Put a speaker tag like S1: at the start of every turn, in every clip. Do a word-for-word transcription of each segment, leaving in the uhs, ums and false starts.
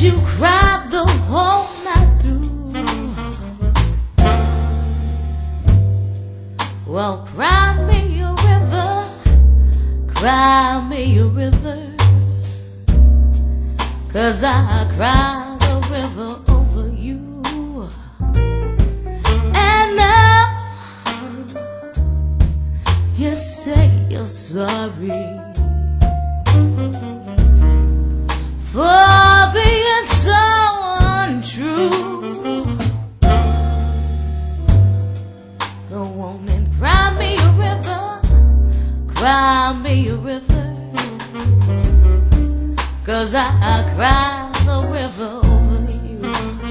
S1: you cried the whole night through. Well, cry me a river, cry me a river, 'cause I cried a river over you. And now you say you're sorry for being so untrue. Go on and cry me a river, cry me a river, 'cause I, I cried a river over you.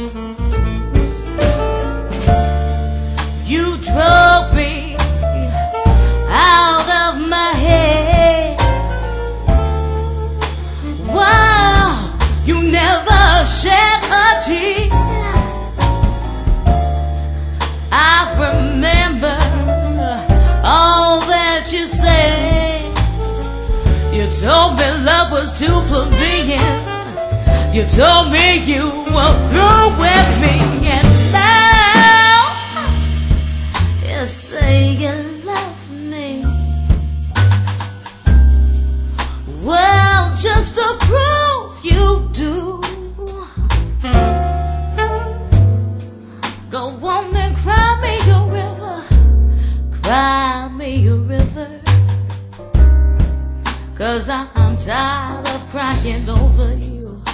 S1: You drove me out of my head. Wow, you never shed a tear. I remember all that you said. You told me love was too plebeian. You told me you were through with me. And now you say you love me. Well, just to prove you do, go on and cry me a river, cry me a river, 'cause I'm tired of crying over you.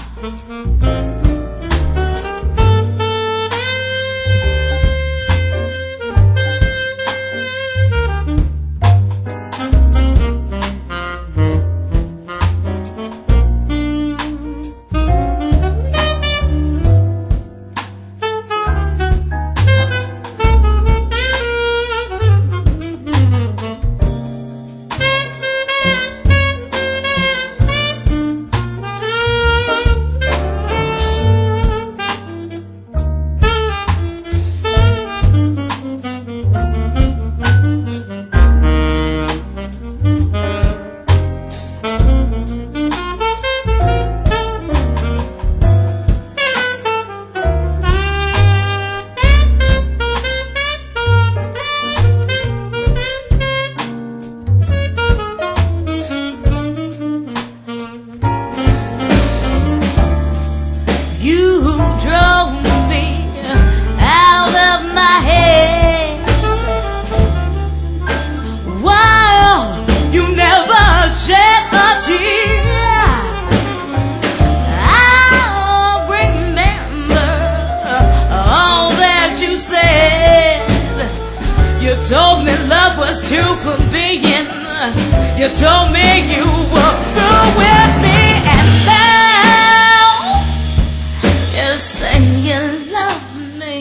S1: You told me love was too convenient. You told me you were through with me. And now you say you love me.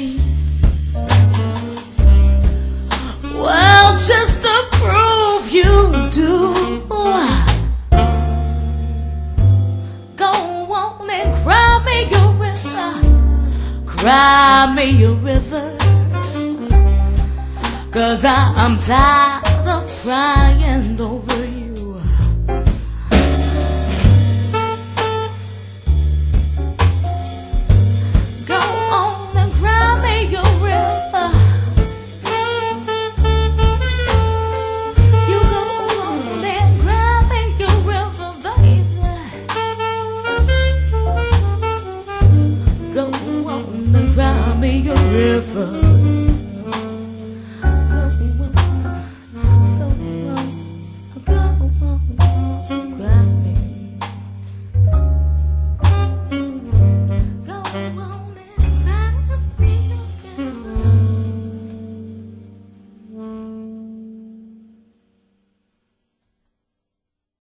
S1: Well, just to prove you do, go on and cry me a river, cry me a river, 'cause I'm tired of crying over